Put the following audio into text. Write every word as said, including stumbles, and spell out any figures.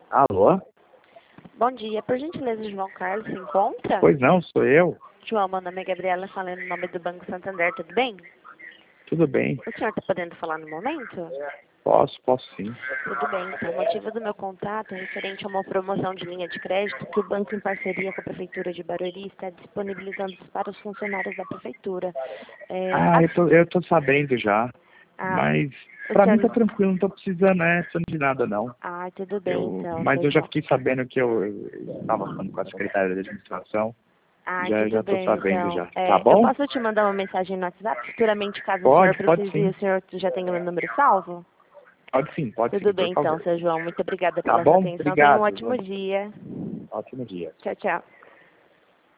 Alô? Bom dia, por gentileza, João Carlos se encontra? Pois não, sou eu. João, meu nome é Gabriela, falando em nome do Banco Santander, tudo bem? Tudo bem. O senhor está podendo falar no momento? Posso, posso sim. Tudo bem, então. O motivo do meu contato é referente a uma promoção de linha de crédito que o banco, em parceria com a Prefeitura de Barueri, está disponibilizando para os funcionários da Prefeitura. É, Ah, a- eu tô, eu tô sabendo já. ah, Mas o pra mim senhor... tá tranquilo, não tô precisando, é, precisando de nada não. Ah, tudo bem, Eu, então, mas seu eu já João. fiquei sabendo que eu, eu estava falando com a secretária de administração. Ah, Já, tudo já tô bem, sabendo então. já. Tá É, eu bom? posso te mandar uma mensagem no WhatsApp? Futuramente, caso o senhor Pode, pode precise, sim. o senhor já tem o meu número salvo? Pode sim, pode Tudo sim, por bem, então, favor. seu João. Muito obrigada Tá pela sua bom? atenção. Tenha um Obrigado. ótimo dia. Ótimo dia. Tchau, tchau.